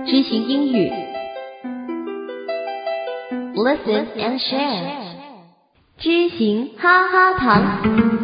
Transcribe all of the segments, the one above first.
知行英语 Listen and share 知行哈哈堂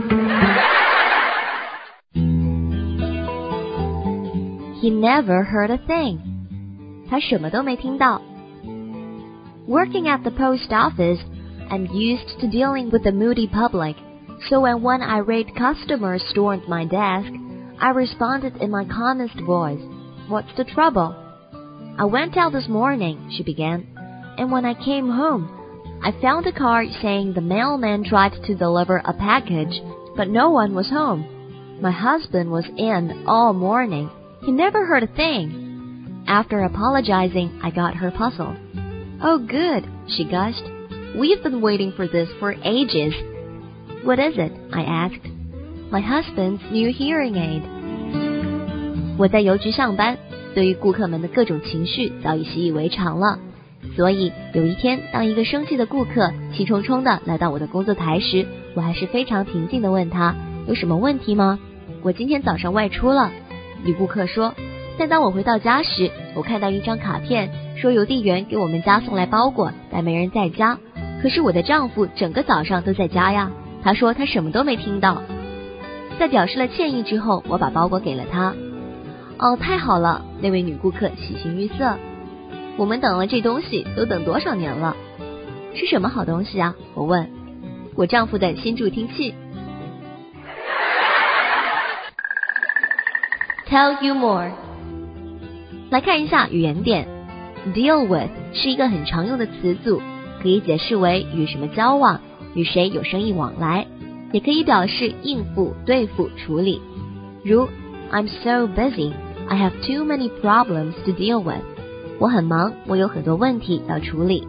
He never heard a thing. 他什么都没听到。Working at the post office, I'm used to dealing with the moody public, so when one irate customer stormed my desk, I responded in my calmest voice, "What's the trouble?" "I went out this morning," she began, "and when I came home, I found a card saying the mailman tried to deliver a package, but no one was home. My husband was in all morning. He never heard a thing." After apologizing, I got her puzzled. "Oh, good," she gushed. "We've been waiting for this for ages." "What is it?" I asked. "My husband's new hearing aid." 我在邮局上班，对于顾客们的各种情绪早已习以为常了。所以有一天，当一个生气的顾客气冲冲地来到我的工作台时，我还是非常平静地问他：有什么问题吗？我今天早上外出了。女顾客说，但当我回到家时，我看到一张卡片，说邮递员给我们家送来包裹，但没人在家。可是我的丈夫整个早上都在家呀。他说他什么都没听到。在表示了歉意之后，我把包裹给了他。哦，太好了，那位女顾客喜形于色。我们等了这东西都等多少年了？是什么好东西啊？我问。我丈夫的新助听器。Tell you more。 来看一下语言点。 Deal with 是一个很常用的词组，可以解释为与什么交往，与谁有生意往来，也可以表示应付、对付、处理。如 I'm so busy, I have too many problems to deal with。 我很忙，我有很多问题要处理。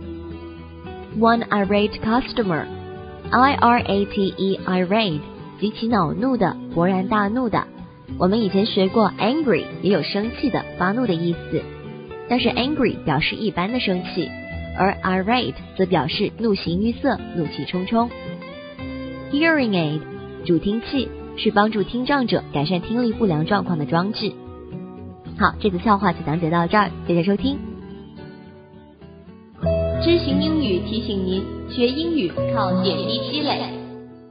One irate customer, I-R-A-T-E, irate 极其恼怒的，勃然大怒的。我们以前学过 angry 也有生气的、发怒的意思，但是 angry 表示一般的生气，而 irate 则表示怒形于色、怒气冲冲。 Hearing aid 助听器是帮助听障者改善听力不良状况的装置。好，这次笑话就讲解到这儿，谢谢收听。知行英语提醒您，学英语靠点滴积累。